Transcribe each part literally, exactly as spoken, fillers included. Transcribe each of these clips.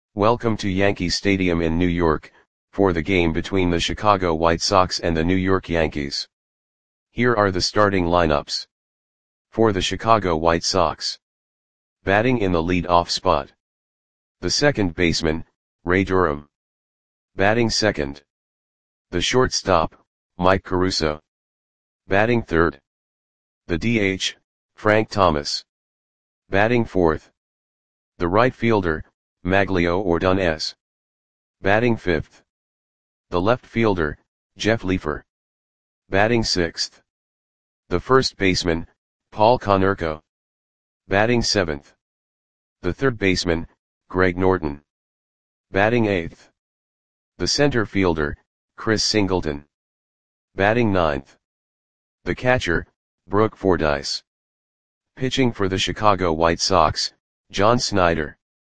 Welcome to Yankee Stadium in New York, for the game between the Chicago White Sox and the New York Yankees. Here are the starting lineups. For the Chicago White Sox. Batting in the lead-off spot. The second baseman, Ray Durham. Batting second. The shortstop, Mike Caruso. Batting third. The D H, Frank Thomas. Batting fourth. The right fielder, Magglio Ordonez. Batting fifth. The left fielder, Jeff Leefer. Batting sixth. The first baseman, Paul Konerko. Batting seventh. The third baseman, Greg Norton. Batting eighth. The center fielder, Chris Singleton. Batting ninth. The catcher, Brooke Fordyce. Pitching for the Chicago White Sox, John Snyder.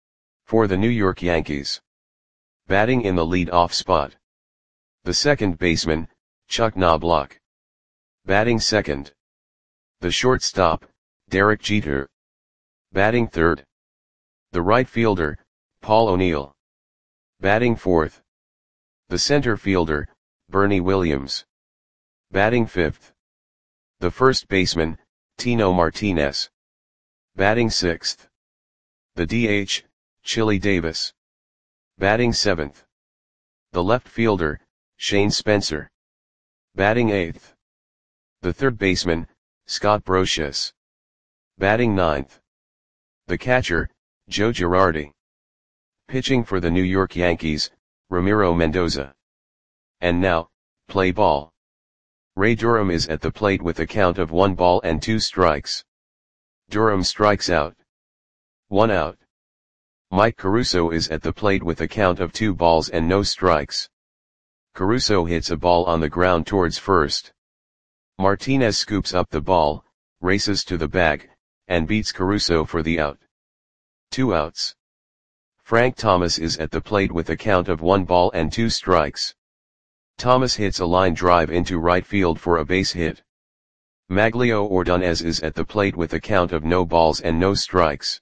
For the New York Yankees. Batting in the lead-off spot. The second baseman, Chuck Knobloch. Batting second. The shortstop, Derek Jeter. Batting third. The right fielder, Paul O'Neill. Batting fourth. The center fielder, Bernie Williams. Batting fifth. The first baseman, Tino Martinez. Batting sixth. The D H, Chili Davis. Batting seventh. The left fielder, Shane Spencer. Batting eighth. The third baseman, Scott Brosius. Batting ninth. The catcher, Joe Girardi. Pitching for the New York Yankees, Ramiro Mendoza. And now, play ball. Ray Durham is at the plate with a count of one ball and two strikes. Durham strikes out. One out. Mike Caruso is at the plate with a count of two balls and no strikes. Caruso hits a ball on the ground towards first. Martinez scoops up the ball, races to the bag, and beats Caruso for the out. Two outs. Frank Thomas is at the plate with a count of one ball and two strikes. Thomas hits a line drive into right field for a base hit. Magglio Ordonez is at the plate with a count of no balls and no strikes.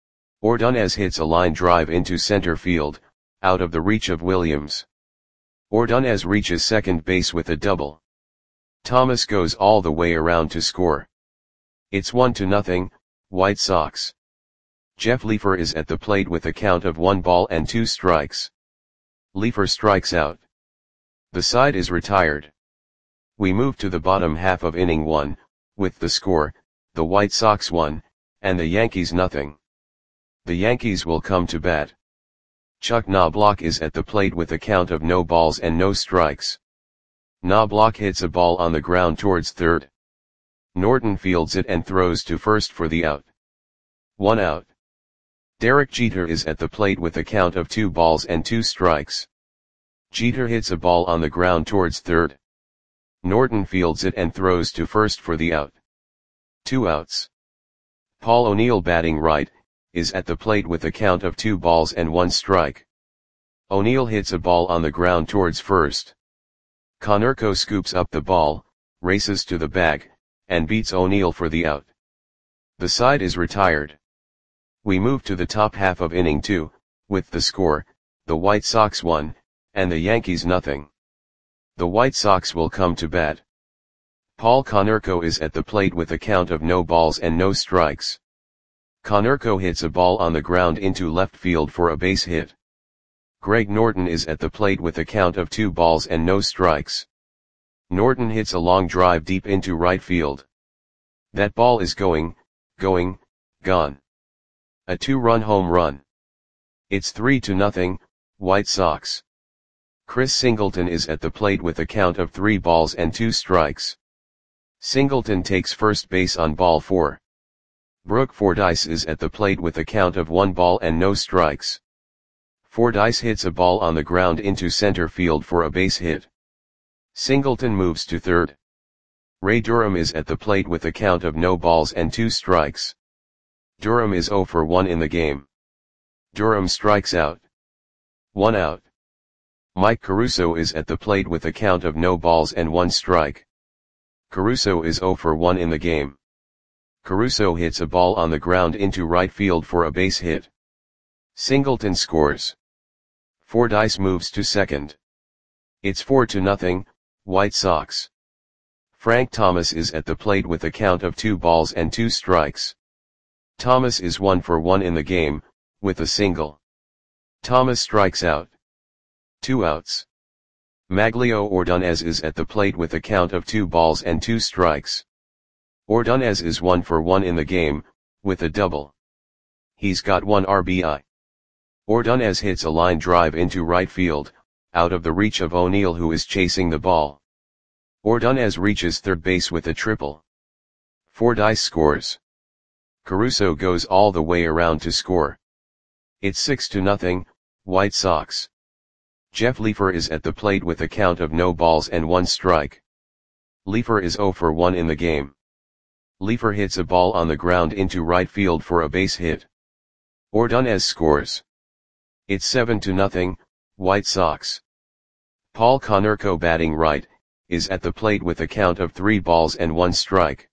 Ordonez hits a line drive into center field, out of the reach of Williams. Ordonez reaches second base with a double. Thomas goes all the way around to score. It's one to nothing, White Sox. Jeff Leefer is at the plate with a count of one ball and two strikes. Leefer strikes out. The side is retired. We move to the bottom half of inning one, with the score, the White Sox one, and the Yankees nothing. The Yankees will come to bat. Chuck Knobloch is at the plate with a count of no balls and no strikes. Knobloch hits a ball on the ground towards third. Norton fields it and throws to first for the out. One out. Derek Jeter is at the plate with a count of two balls and two strikes. Jeter hits a ball on the ground towards third. Norton fields it and throws to first for the out. Two outs. Paul O'Neill, batting right, is at the plate with a count of two balls and one strike. O'Neill hits a ball on the ground towards first. Konerko scoops up the ball, races to the bag, and beats O'Neill for the out. The side is retired. We move to the top half of inning two, with the score, the White Sox one, and the Yankees nothing. The White Sox will come to bat. Paul Konerko is at the plate with a count of no balls and no strikes. Konerko hits a ball on the ground into left field for a base hit. Greg Norton is at the plate with a count of two balls and no strikes. Norton hits a long drive deep into right field. That ball is going, going, gone. A two-run home run. It's three to nothing, White Sox. Chris Singleton is at the plate with a count of three balls and two strikes. Singleton takes first base on ball four. Brooke Fordyce is at the plate with a count of one ball and no strikes. Fordyce hits a ball on the ground into center field for a base hit. Singleton moves to third. Ray Durham is at the plate with a count of no balls and two strikes. Durham is zero for one in the game. Durham strikes out. One out. Mike Caruso is at the plate with a count of no balls and one strike. Caruso is zero for one in the game. Caruso hits a ball on the ground into right field for a base hit. Singleton scores. Fordyce moves to second. It's four to nothing, White Sox. Frank Thomas is at the plate with a count of two balls and two strikes. Thomas is one for one in the game, with a single. Thomas strikes out. Two outs. Maglio Ordonez is at the plate with a count of two balls and two strikes. Ordonez is one for one in the game, with a double. He's got one R B I. Ordonez hits a line drive into right field, out of the reach of O'Neill, who is chasing the ball. Ordonez reaches third base with a triple. Fordyce scores. Caruso goes all the way around to score. It's six to nothing, White Sox. Jeff Leefer is at the plate with a count of no balls and one strike. Leefer is zero for one in the game. Leefer hits a ball on the ground into right field for a base hit. Ordonez scores. It's seven to nothing, White Sox. Paul Konerko, batting right, is at the plate with a count of three balls and one strike.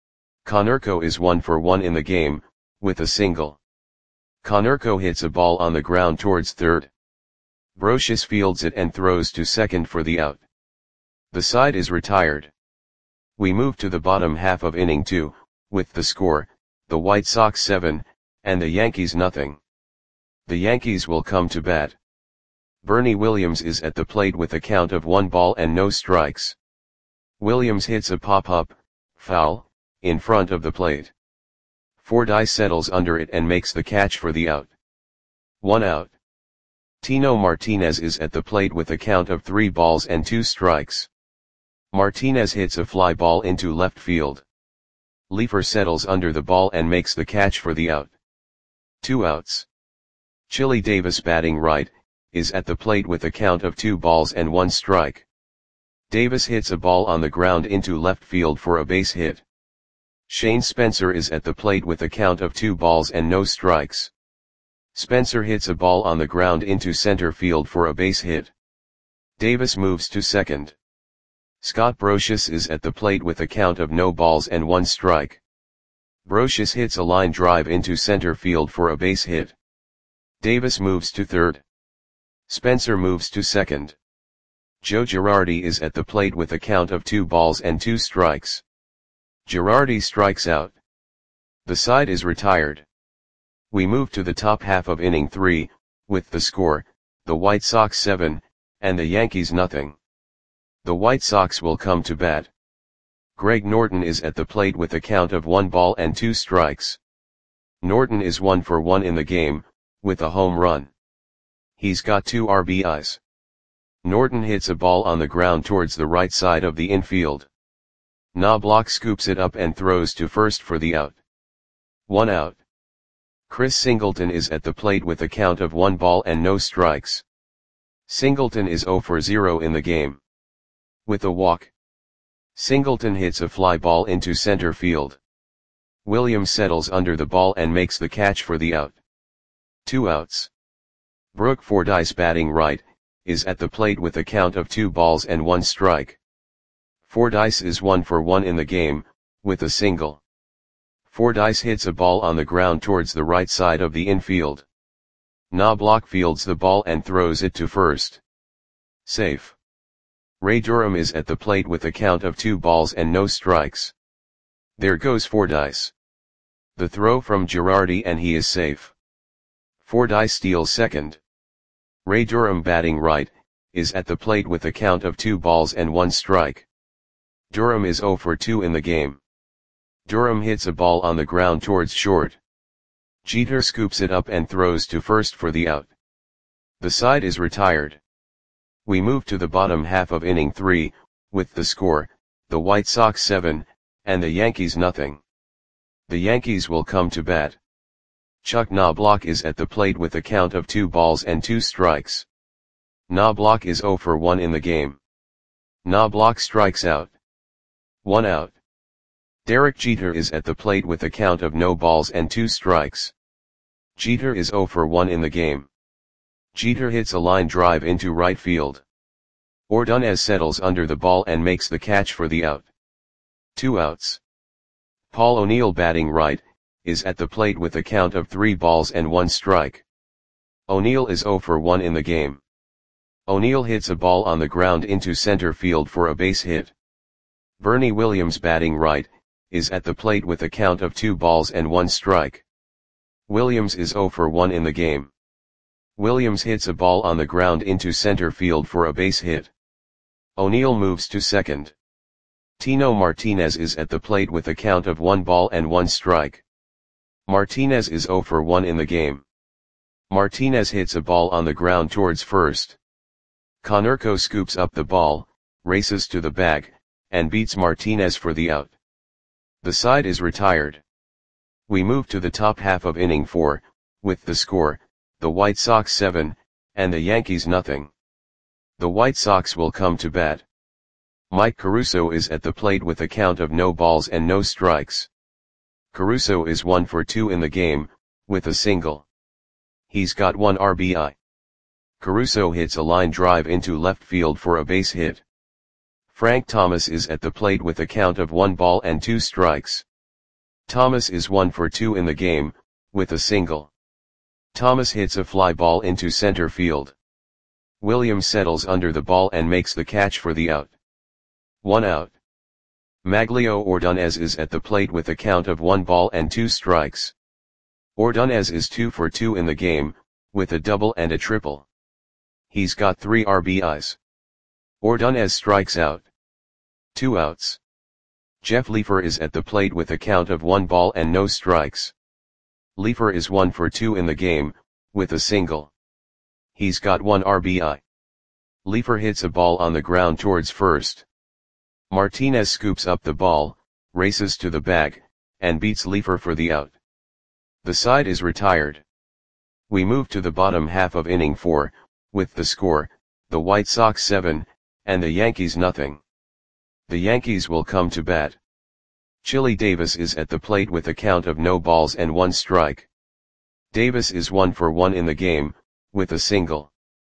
Konerko is one for one in the game, with a single. Konerko hits a ball on the ground towards third. Brocious fields it and throws to second for the out. The side is retired. We move to the bottom half of inning two, with the score, the White Sox seven, and the Yankees nothing. The Yankees will come to bat. Bernie Williams is at the plate with a count of one ball and no strikes. Williams hits a pop-up, foul, in front of the plate. Fordyce settles under it and makes the catch for the out. One out. Tino Martinez is at the plate with a count of three balls and two strikes. Martinez hits a fly ball into left field. Leefer settles under the ball and makes the catch for the out. Two outs. Chili Davis, batting right, is at the plate with a count of two balls and one strike. Davis hits a ball on the ground into left field for a base hit. Shane Spencer is at the plate with a count of two balls and no strikes. Spencer hits a ball on the ground into center field for a base hit. Davis moves to second. Scott Brocious is at the plate with a count of no balls and one strike. Brocious hits a line drive into center field for a base hit. Davis moves to third. Spencer moves to second. Joe Girardi is at the plate with a count of two balls and two strikes. Girardi strikes out. The side is retired. We move to the top half of inning three, with the score, the White Sox seven, and the Yankees nothing. The White Sox will come to bat. Greg Norton is at the plate with a count of one ball and two strikes. Norton is one for one in the game, with a home run. He's got two R B Is. Norton hits a ball on the ground towards the right side of the infield. Knobloch scoops it up and throws to first for the out. One out. Chris Singleton is at the plate with a count of one ball and no strikes. Singleton is zero for zero in the game. With a walk. Singleton hits a fly ball into center field. Williams settles under the ball and makes the catch for the out. Two outs. Brooke Fordyce, batting right, is at the plate with a count of two balls and one strike. Fordyce is one for one in the game, with a single. Fordyce hits a ball on the ground towards the right side of the infield. Knobloch fields the ball and throws it to first. Safe. Ray Durham is at the plate with a count of two balls and no strikes. There goes Fordyce. The throw from Girardi and he is safe. Fordyce steals second. Ray Durham, batting right, is at the plate with a count of two balls and one strike. Durham is zero for two in the game. Durham hits a ball on the ground towards short. Jeter scoops it up and throws to first for the out. The side is retired. We move to the bottom half of inning three, with the score, the White Sox seven, and the Yankees nothing. The Yankees will come to bat. Chuck Knobloch is at the plate with a count of two balls and two strikes. Knobloch is zero for one in the game. Knobloch strikes out. One out. Derek Jeter is at the plate with a count of no balls and two strikes. Jeter is zero for one in the game. Jeter hits a line drive into right field. Ordonez settles under the ball and makes the catch for the out. Two outs. Paul O'Neill, batting right, is at the plate with a count of three balls and one strike. O'Neill is zero for one in the game. O'Neill hits a ball on the ground into center field for a base hit. Bernie Williams, batting right, is at the plate with a count of two balls and one strike. Williams is zero for one in the game. Williams hits a ball on the ground into center field for a base hit. O'Neill moves to second. Tino Martinez is at the plate with a count of one ball and one strike. Martinez is zero for one in the game. Martinez hits a ball on the ground towards first. Konerko scoops up the ball, races to the bag, and beats Martinez for the out. The side is retired. We move to the top half of inning four, with the score, the White Sox seven, and the Yankees nothing. The White Sox will come to bat. Mike Caruso is at the plate with a count of no balls and no strikes. Caruso is one for two in the game, with a single. He's got one R B I. Caruso hits a line drive into left field for a base hit. Frank Thomas is at the plate with a count of one ball and two strikes. Thomas is one for two in the game, with a single. Thomas hits a fly ball into center field. Williams settles under the ball and makes the catch for the out. One out. Maglio Ordonez is at the plate with a count of one ball and two strikes. Ordonez is two for two in the game, with a double and a triple. He's got three R B Is. Ordonez strikes out. Two outs. Jeff Leefer is at the plate with a count of one ball and no strikes. Leefer is one for two in the game, with a single. He's got one R B I. Leefer hits a ball on the ground towards first. Martinez scoops up the ball, races to the bag, and beats Leefer for the out. The side is retired. We move to the bottom half of inning four, with the score, the White Sox seven, and the Yankees nothing. The Yankees will come to bat. Chili Davis is at the plate with a count of no balls and one strike. Davis is one for one in the game, with a single.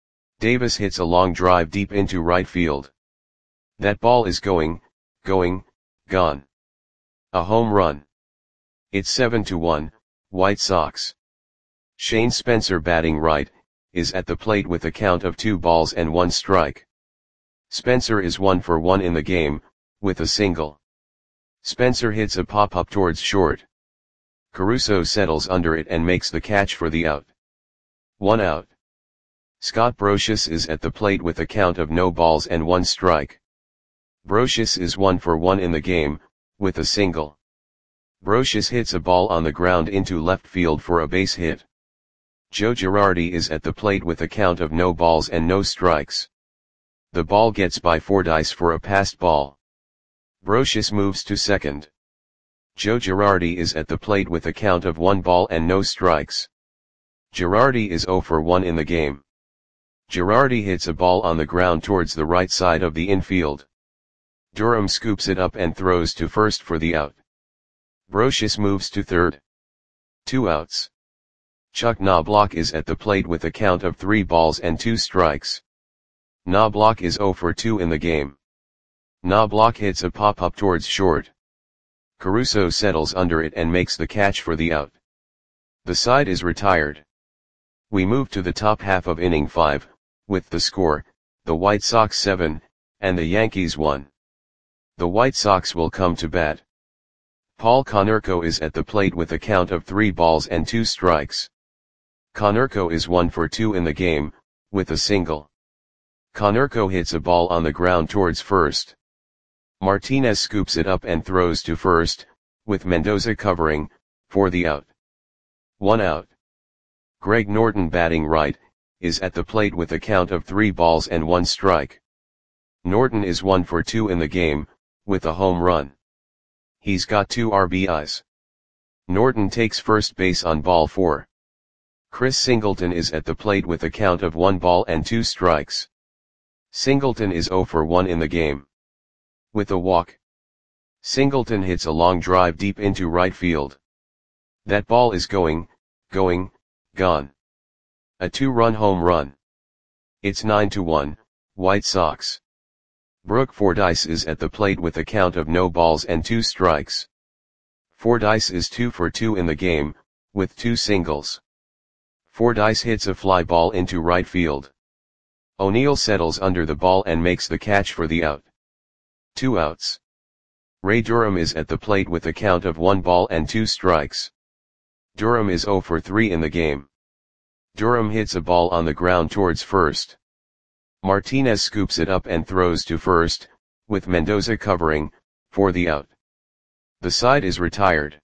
Davis hits a long drive deep into right field. That ball is going, going, gone. A home run. It's seven to one, White Sox. Shane Spencer, batting right, is at the plate with a count of two balls and one strike. Spencer is one for one in the game, with a single. Spencer hits a pop-up towards short. Caruso settles under it and makes the catch for the out. One out. Scott Brosius is at the plate with a count of no balls and one strike. Brosius is one for one in the game, with a single. Brosius hits a ball on the ground into left field for a base hit. Joe Girardi is at the plate with a count of no balls and no strikes. The ball gets by Fordyce for a passed ball. Brosius moves to second. Joe Girardi is at the plate with a count of one ball and no strikes. Girardi is zero for one in the game. Girardi hits a ball on the ground towards the right side of the infield. Durham scoops it up and throws to first for the out. Brosius moves to third. Two outs. Chuck Knobloch is at the plate with a count of three balls and two strikes. Knobloch is zero for two in the game. Knobloch hits a pop-up towards short. Caruso settles under it and makes the catch for the out. The side is retired. We move to the top half of inning five, with the score, the White Sox seven, and the Yankees one. The White Sox will come to bat. Paul Konerko is at the plate with a count of three balls and two strikes. Konerko is one for two in the game, with a single. Konerko hits a ball on the ground towards first. Martinez scoops it up and throws to first, with Mendoza covering, for the out. One out. Greg Norton, batting right, is at the plate with a count of three balls and one strike. Norton is one for two in the game, with a home run. He's got two R B Is. Norton takes first base on ball four. Chris Singleton is at the plate with a count of one ball and two strikes. Singleton is zero for one in the game. With a walk. Singleton hits a long drive deep into right field. That ball is going, going, gone. A two-run home run. It's nine to one, White Sox. Brooke Fordyce is at the plate with a count of no balls and two strikes. Fordyce is two for two in the game, with two singles. Fordyce hits a fly ball into right field. O'Neill settles under the ball and makes the catch for the out. Two outs. Ray Durham is at the plate with a count of one ball and two strikes. Durham is oh for three in the game. Durham hits a ball on the ground towards first. Martinez scoops it up and throws to first, with Mendoza covering, for the out. The side is retired.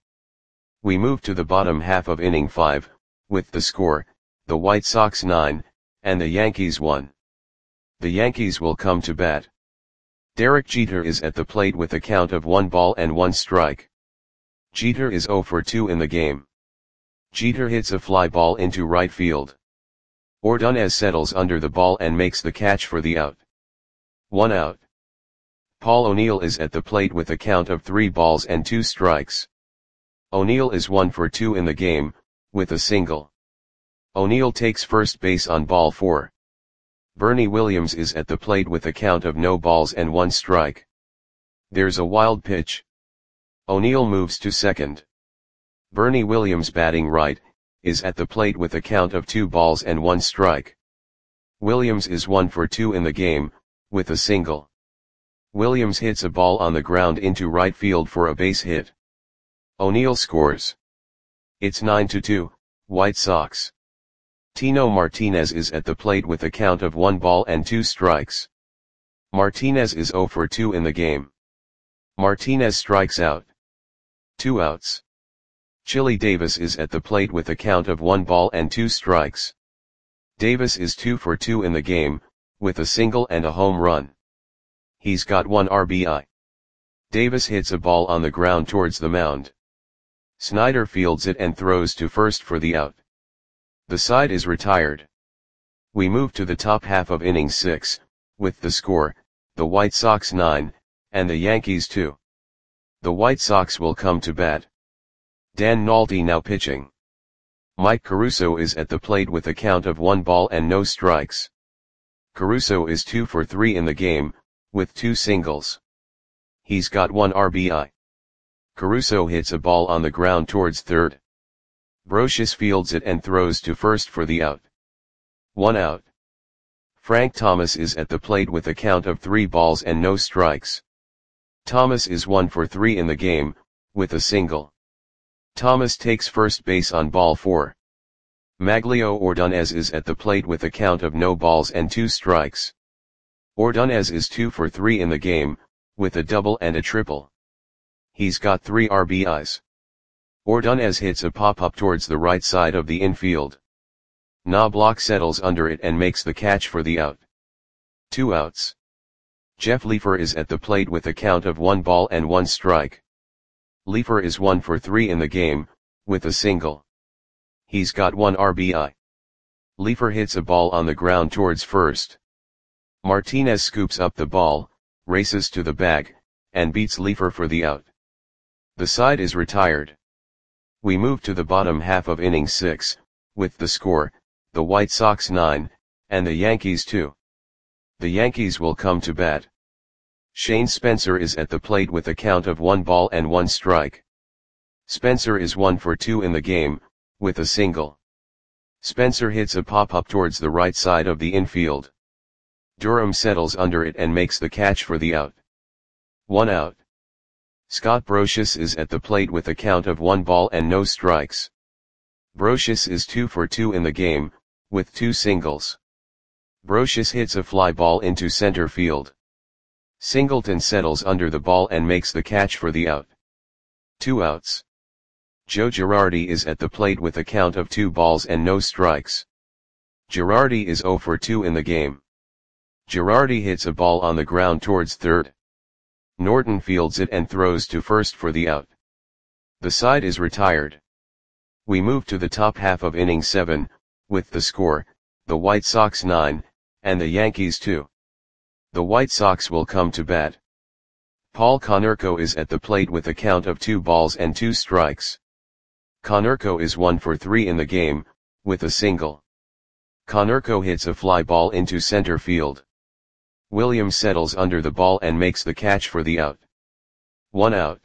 We move to the bottom half of inning five, with the score, the White Sox nine, and the Yankees one. The Yankees will come to bat. Derek Jeter is at the plate with a count of one ball and one strike. Jeter is oh for two in the game. Jeter hits a fly ball into right field. Ordonez settles under the ball and makes the catch for the out. One out. Paul O'Neill is at the plate with a count of three balls and two strikes. O'Neill is one for two in the game, with a single. O'Neill takes first base on ball four. Bernie Williams is at the plate with a count of no balls and one strike. There's a wild pitch. O'Neill moves to second. Bernie Williams, batting right, is at the plate with a count of two balls and one strike. Williams is one for two in the game, with a single. Williams hits a ball on the ground into right field for a base hit. O'Neill scores. It's nine to two, White Sox. Tino Martinez is at the plate with a count of one ball and two strikes. Martinez is oh for two in the game. Martinez strikes out. Two outs. Chili Davis is at the plate with a count of one ball and two strikes. Davis is two for two in the game, with a single and a home run. He's got one R B I. Davis hits a ball on the ground towards the mound. Snyder fields it and throws to first for the out. The side is retired. We move to the top half of inning six, with the score, the White Sox nine, and the Yankees two. The White Sox will come to bat. Dan Nolte now pitching. Mike Caruso is at the plate with a count of one ball and no strikes. Caruso is two for three in the game, with two singles. He's got one R B I. Caruso hits a ball on the ground towards third. Brocious fields it and throws to first for the out. One out. Frank Thomas is at the plate with a count of three balls and no strikes. Thomas is one for three in the game, with a single. Thomas takes first base on ball four. Maglio Ordonez is at the plate with a count of no balls and two strikes. Ordonez is two for three in the game, with a double and a triple. He's got three R B Is. Ordonez hits a pop-up towards the right side of the infield. Knobloch settles under it and makes the catch for the out. Two outs. Jeff Leefer is at the plate with a count of one ball and one strike. Leefer is one for three in the game, with a single. He's got one R B I. Leefer hits a ball on the ground towards first. Martinez scoops up the ball, races to the bag, and beats Leefer for the out. The side is retired. We move to the bottom half of inning six, with the score, the White Sox nine, and the Yankees two. The Yankees will come to bat. Shane Spencer is at the plate with a count of one ball and one strike. Spencer is one for two in the game, with a single. Spencer hits a pop-up towards the right side of the infield. Durham settles under it and makes the catch for the out. One out. Scott Brocious is at the plate with a count of one ball and no strikes. Brocious is two for two in the game, with two singles. Brocious hits a fly ball into center field. Singleton settles under the ball and makes the catch for the out. Two outs. Joe Girardi is at the plate with a count of two balls and no strikes. Girardi is oh for two in the game. Girardi hits a ball on the ground towards third. Norton fields it and throws to first for the out. The side is retired. We move to the top half of inning seven, with the score, the White Sox nine, and the Yankees two. The White Sox will come to bat. Paul Konerko is at the plate with a count of two balls and two strikes. Konerko is one for three in the game, with a single. Konerko hits a fly ball into center field. Williams settles under the ball and makes the catch for the out. One out.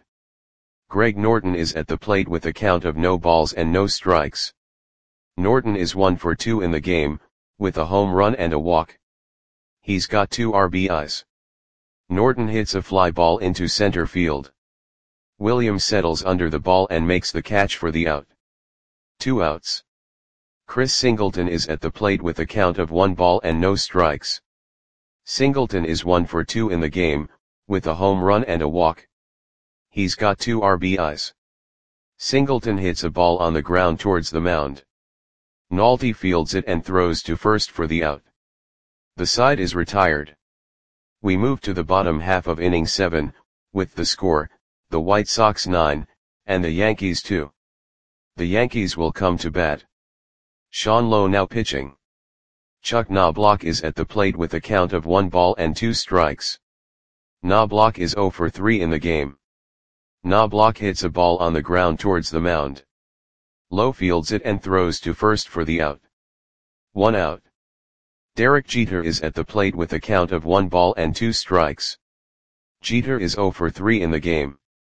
Greg Norton is at the plate with a count of no balls and no strikes. Norton is one for two in the game, with a home run and a walk. He's got two R B Is. Norton hits a fly ball into center field. Williams settles under the ball and makes the catch for the out. Two outs. Chris Singleton is at the plate with a count of one ball and no strikes. Singleton is one for two in the game, with a home run and a walk. He's got two R B Is. Singleton hits a ball on the ground towards the mound. Nolte fields it and throws to first for the out. The side is retired. We move to the bottom half of inning seven, with the score, the White Sox nine, and the Yankees two. The Yankees will come to bat. Sean Lowe now pitching. Chuck Knobloch is at the plate with a count of one ball and two strikes. Knobloch is zero for three in the game. Knobloch hits a ball on the ground towards the mound. Lowe fields it and throws to first for the out. One out. Derek Jeter is at the plate with a count of one ball and two strikes. Jeter is zero for three in the game.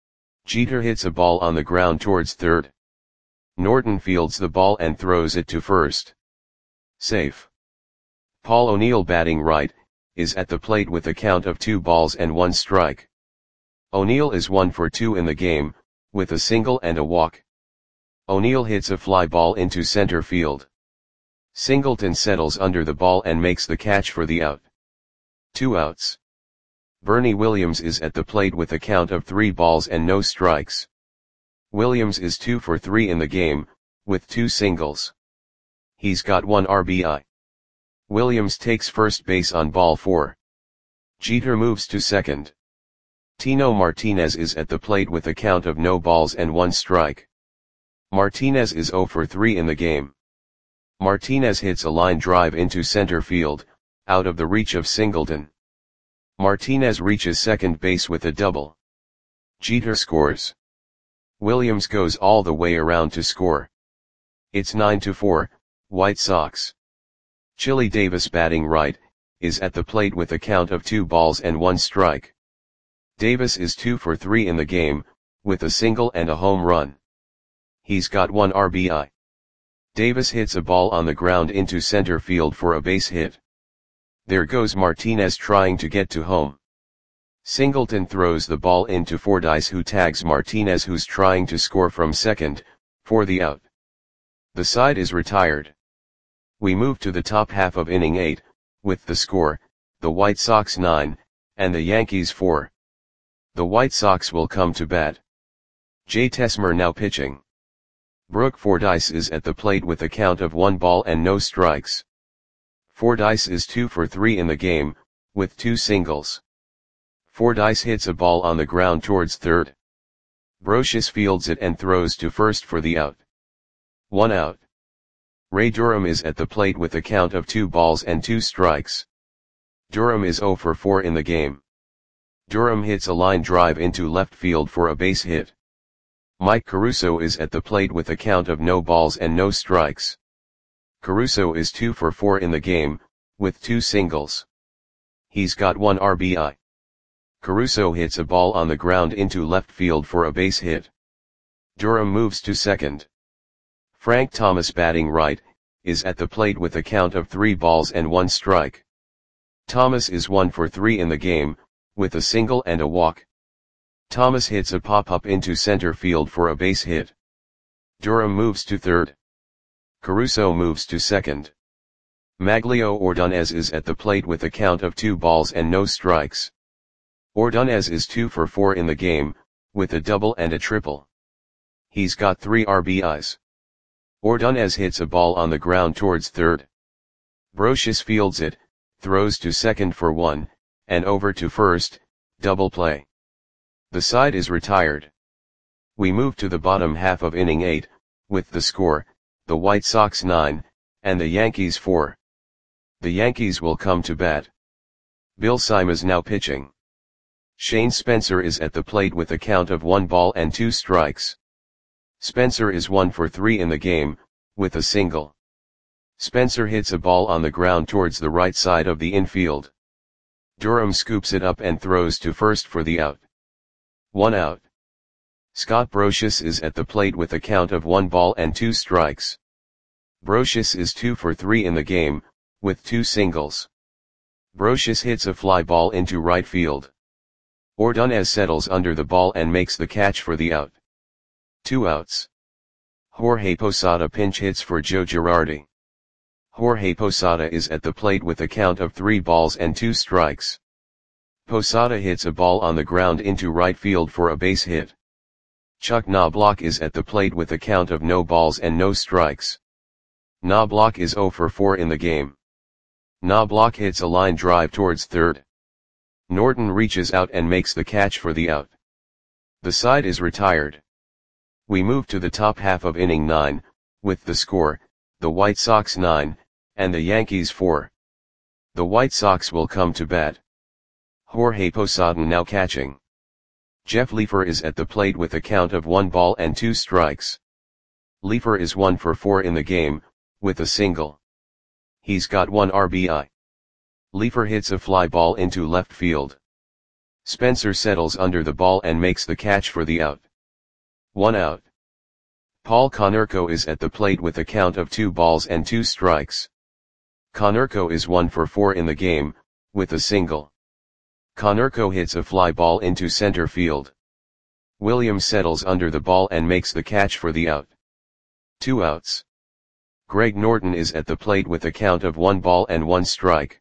Jeter hits a ball on the ground towards third. Norton fields the ball and throws it to first. Safe. Paul O'Neill, batting right, is at the plate with a count of two balls and one strike. O'Neill is one for two in the game, with a single and a walk. O'Neill hits a fly ball into center field. Singleton settles under the ball and makes the catch for the out. Two outs. Bernie Williams is at the plate with a count of three balls and no strikes. Williams is two for three in the game, with two singles. He's got one R B I. Williams takes first base on ball four. Jeter moves to second. Tino Martinez is at the plate with a count of no balls and one strike. Martinez is zero for three in the game. Martinez hits a line drive into center field, out of the reach of Singleton. Martinez reaches second base with a double. Jeter scores. Williams goes all the way around to score. It's nine to four, White Sox. Chili Davis, batting right, is at the plate with a count of two balls and one strike. Davis is two for three in the game, with a single and a home run. He's got one R B I. Davis hits a ball on the ground into center field for a base hit. There goes Martinez trying to get to home. Singleton throws the ball into Fordyce, who tags Martinez, who's trying to score from second, for the out. The side is retired. We move to the top half of inning eight, with the score, the White Sox nine, and the Yankees four. The White Sox will come to bat. Jay Tessmer now pitching. Brooke Fordyce is at the plate with a count of one ball and no strikes. Fordyce is two for three in the game, with two singles. Fordyce hits a ball on the ground towards third. Brocious fields it and throws to first for the out. One out. Ray Durham is at the plate with a count of two balls and two strikes. Durham is zero for four in the game. Durham hits a line drive into left field for a base hit. Mike Caruso is at the plate with a count of no balls and no strikes. Caruso is two for four in the game, with two singles. He's got one R B I. Caruso hits a ball on the ground into left field for a base hit. Durham moves to second. Frank Thomas, batting right, is at the plate with a count of three balls and one strike. Thomas is one for three in the game, with a single and a walk. Thomas hits a pop-up into center field for a base hit. Durham moves to third. Caruso moves to second. Maglio Ordonez is at the plate with a count of two balls and no strikes. Ordonez is two for four in the game, with a double and a triple. He's got three R B Is. Ordonez hits a ball on the ground towards third. Brocious fields it, throws to second for one, and over to first, double play. The side is retired. We move to the bottom half of inning eight, with the score, the White Sox nine, and the Yankees four. The Yankees will come to bat. Bill Simas now pitching. Shane Spencer is at the plate with a count of one ball and two strikes. Spencer is one for three in the game, with a single. Spencer hits a ball on the ground towards the right side of the infield. Durham scoops it up and throws to first for the out. One out. Scott Brocious is at the plate with a count of one ball and two strikes. Brocious is two for three in the game, with two singles. Brocious hits a fly ball into right field. Ordonez settles under the ball and makes the catch for the out. Two outs. Jorge Posada pinch hits for Joe Girardi. Jorge Posada is at the plate with a count of three balls and two strikes. Posada hits a ball on the ground into right field for a base hit. Chuck Knobloch is at the plate with a count of no balls and no strikes. Knobloch is zero for four in the game. Knobloch hits a line drive towards third. Norton reaches out and makes the catch for the out. The side is retired. We move to the top half of inning nine, with the score, the White Sox nine, and the Yankees four. The White Sox will come to bat. Jorge Posada now catching. Jeff Leefer is at the plate with a count of one ball and two strikes. Leefer is one for four in the game, with a single. He's got one R B I. Leefer hits a fly ball into left field. Spencer settles under the ball and makes the catch for the out. One out. Paul Konerko is at the plate with a count of two balls and two strikes. Konerko is one for four in the game, with a single. Konerko hits a fly ball into center field. Williams settles under the ball and makes the catch for the out. Two outs. Greg Norton is at the plate with a count of one ball and one strike.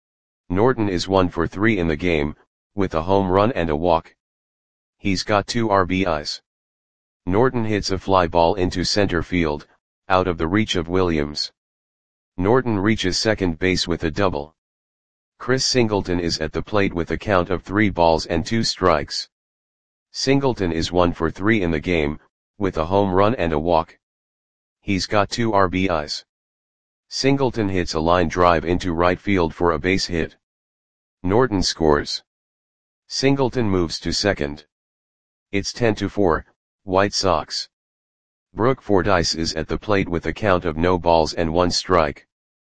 Norton is one for three in the game, with a home run and a walk. He's got two R B Is. Norton hits a fly ball into center field, out of the reach of Williams. Norton reaches second base with a double. Chris Singleton is at the plate with a count of three balls and two strikes. Singleton is one for three in the game, with a home run and a walk. He's got two R B Is. Singleton hits a line drive into right field for a base hit. Norton scores. Singleton moves to second. It's ten to four, White Sox. Brooke Fordyce is at the plate with a count of no balls and one strike.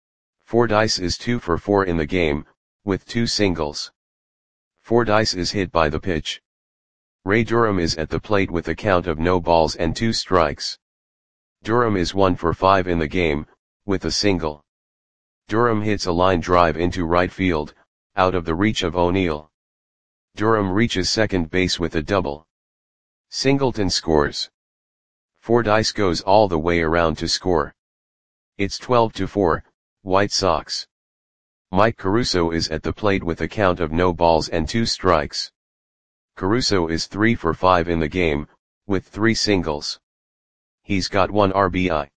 Fordyce is two for four in the game, with two singles. Fordyce is hit by the pitch. Ray Durham is at the plate with a count of no balls and two strikes. Durham is one for five in the game, with a single. Durham hits a line drive into right field, out of the reach of O'Neill. Durham reaches second base with a double. Singleton scores. Fordyce goes all the way around to score. It's twelve to four, White Sox. Mike Caruso is at the plate with a count of no balls and two strikes. Caruso is three for five in the game, with three singles. He's got one R B I.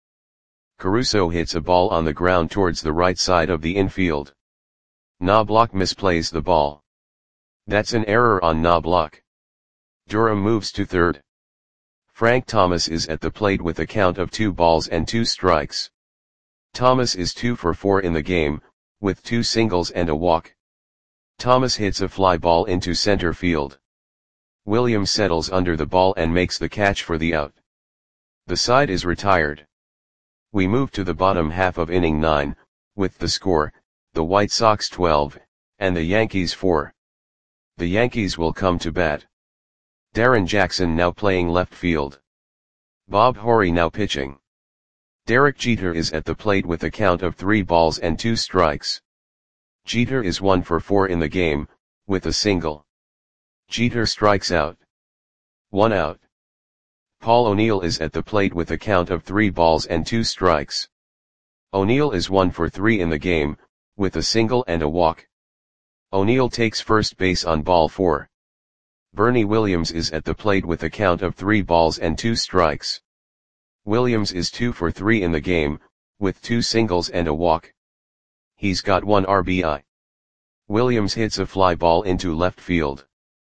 Caruso hits a ball on the ground towards the right side of the infield. Knobloch misplays the ball. That's an error on Knobloch. Durham moves to third. Frank Thomas is at the plate with a count of two balls and two strikes. Thomas is two for four in the game, with two singles and a walk. Thomas hits a fly ball into center field. Williams settles under the ball and makes the catch for the out. The side is retired. We move to the bottom half of inning nine, with the score, the White Sox twelve, and the Yankees four. The Yankees will come to bat. Darren Jackson now playing left field. Bob Horry now pitching. Derek Jeter is at the plate with a count of three balls and two strikes. Jeter is one for four in the game, with a single. Jeter strikes out. One out. Paul O'Neill is at the plate with a count of three balls and two strikes. O'Neill is one for three in the game, with a single and a walk. O'Neill takes first base on ball four. Bernie Williams is at the plate with a count of three balls and two strikes. Williams is two for three in the game, with two singles and a walk. He's got one R B I. Williams hits a fly ball into left field.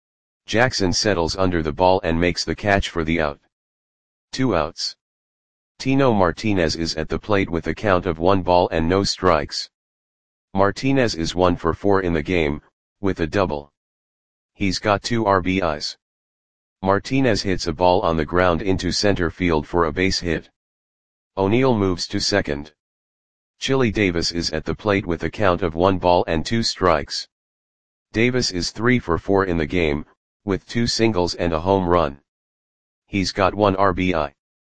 Jackson settles under the ball and makes the catch for the out. Two outs. Tino Martinez is at the plate with a count of one ball and no strikes. Martinez is one for four in the game, with a double. He's got two R B Is. Martinez hits a ball on the ground into center field for a base hit. O'Neill moves to second. Chili Davis is at the plate with a count of one ball and two strikes. Davis is three for four in the game, with two singles and a home run. He's got one R B I.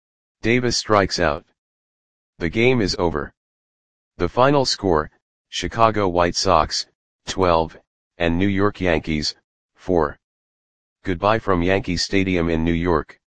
Davis strikes out. The game is over. The final score, Chicago White Sox, twelve, and New York Yankees, four. Goodbye from Yankee Stadium in New York.